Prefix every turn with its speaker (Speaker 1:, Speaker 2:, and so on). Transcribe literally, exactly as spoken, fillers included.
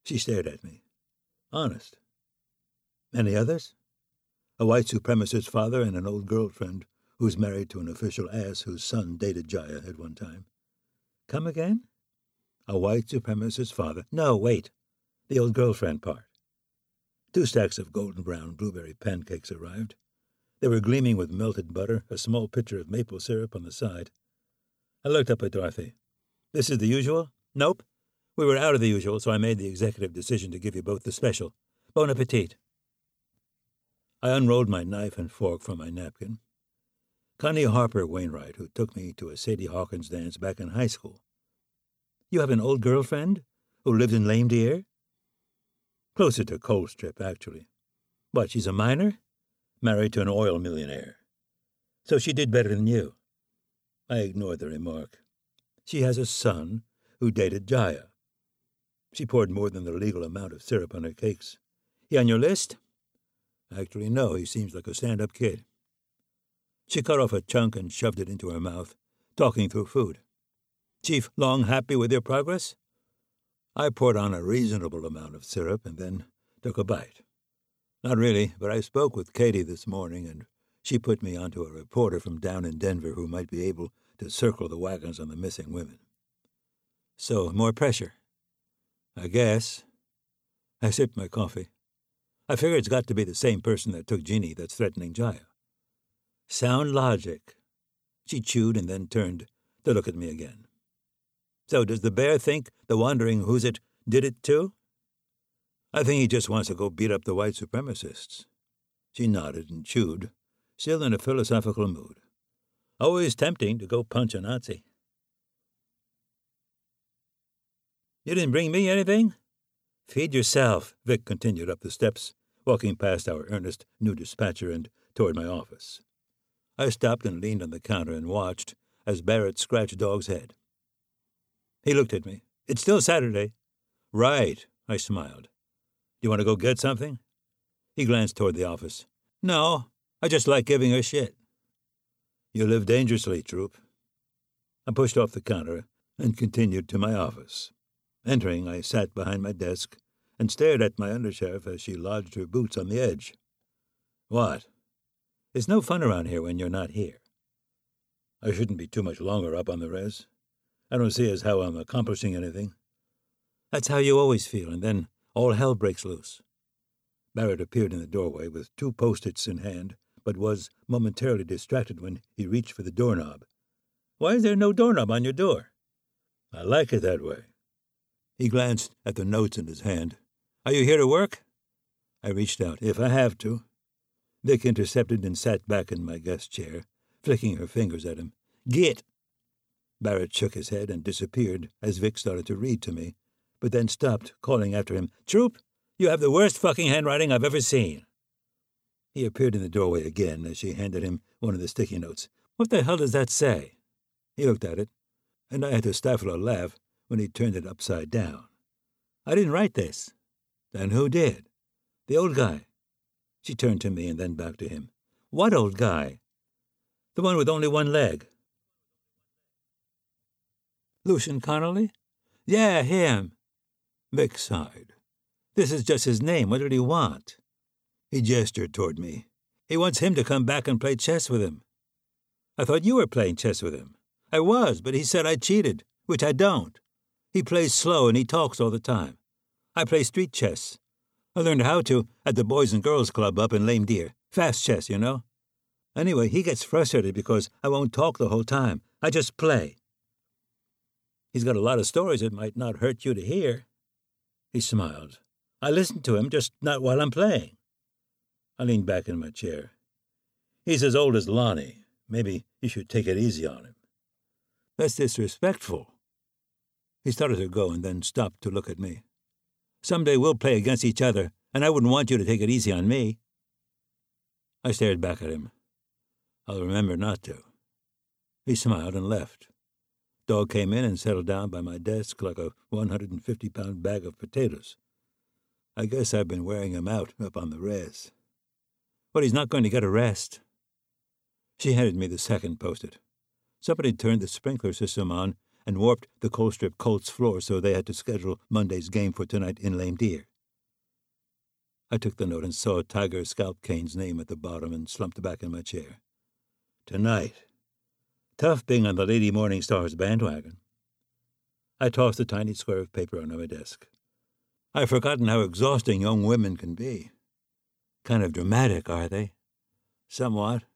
Speaker 1: She stared at me. Honest. Any others? A white supremacist father and an old girlfriend who's married to an official ass whose son dated Jaya at one time. Come again? A white supremacist father. No, wait. The old girlfriend part. Two stacks of golden brown blueberry pancakes arrived. They were gleaming with melted butter, a small pitcher of maple syrup on the side. I looked up at Dorothy. This is the usual? Nope. We were out of the usual, so I made the executive decision to give you both the special. Bon appetit. I unrolled my knife and fork from my napkin. Connie Harper Wainwright, who took me to a Sadie Hawkins dance back in high school. You have an old girlfriend who lives in Lame Deer? Closer to Colstrip, actually. What, she's a miner? Married to an oil millionaire. So she did better than you. I ignored the remark. She has a son who dated Jaya. She poured more than the legal amount of syrup on her cakes. He on your list? Actually, no, he seems like a stand-up kid. She cut off a chunk and shoved it into her mouth, talking through food. Chief, long happy with your progress? I poured on a reasonable amount of syrup and then took a bite. Not really, but I spoke with Katie this morning, and she put me onto a reporter from down in Denver who might be able to circle the wagons on the missing women. So, more pressure. I guess. I sipped my coffee. I figure it's got to be the same person that took Jeannie that's threatening Jaya. Sound logic. She chewed and then turned to look at me again. So does the bear think the wandering who's-it did it too? I think he just wants to go beat up the white supremacists. She nodded and chewed, still in a philosophical mood. Always tempting to go punch a Nazi. You didn't bring me anything? Feed yourself, Vic continued up the steps, walking past our earnest new dispatcher and toward my office. I stopped and leaned on the counter and watched as Barrett scratched Dog's head. He looked at me. It's still Saturday. Right, I smiled. You want to go get something? He glanced toward the office. No, I just like giving her shit. You live dangerously, Troop. I pushed off the counter and continued to my office. Entering, I sat behind my desk and stared at my undersheriff as she lodged her boots on the edge. What? It's no fun around here when you're not here. I shouldn't be too much longer up on the res. I don't see as how I'm accomplishing anything. That's how you always feel, and then all hell breaks loose. Barrett appeared in the doorway with two post-its in hand, but was momentarily distracted when he reached for the doorknob. Why is there no doorknob on your door? I like it that way. He glanced at the notes in his hand. Are you here to work? I reached out. If I have to. Vic intercepted and sat back in my guest chair, flicking her fingers at him. Git! Barrett shook his head and disappeared as Vic started to read to me, but then stopped, calling after him, Troop, you have the worst fucking handwriting I've ever seen. He appeared in the doorway again as she handed him one of the sticky notes. What the hell does that say? He looked at it, and I had to stifle a laugh when he turned it upside down. I didn't write this. Then who did? The old guy. She turned to me and then back to him. What old guy? The one with only one leg. Lucian Connolly? Yeah, him. Vic sighed. This is just his name. What did he want? He gestured toward me. He wants him to come back and play chess with him. I thought you were playing chess with him. I was, but he said I cheated, which I don't. He plays slow and he talks all the time. I play street chess. I learned how to at the Boys and Girls Club up in Lame Deer. Fast chess, you know? Anyway, he gets frustrated because I won't talk the whole time. I just play. He's got a lot of stories it might not hurt you to hear. He smiled. I listen to him, just not while I'm playing. I leaned back in my chair. He's as old as Lonnie. Maybe you should take it easy on him. That's disrespectful. He started to go and then stopped to look at me. Someday we'll play against each other, and I wouldn't want you to take it easy on me. I stared back at him. I'll remember not to. He smiled and left. Dog came in and settled down by my desk like a one hundred fifty pound bag of potatoes. I guess I've been wearing him out up on the res. But he's not going to get a rest. She handed me the second post-it. Somebody turned the sprinkler system on and warped the Colstrip Colts floor so they had to schedule Monday's game for tonight in Lame Deer. I took the note and saw Tiger Scalp Cane's name at the bottom and slumped back in my chair. Tonight. Tough being on the Lady Morning Star's bandwagon. I tossed a tiny square of paper onto my desk. I've forgotten how exhausting young women can be. Kind of dramatic, are they? Somewhat.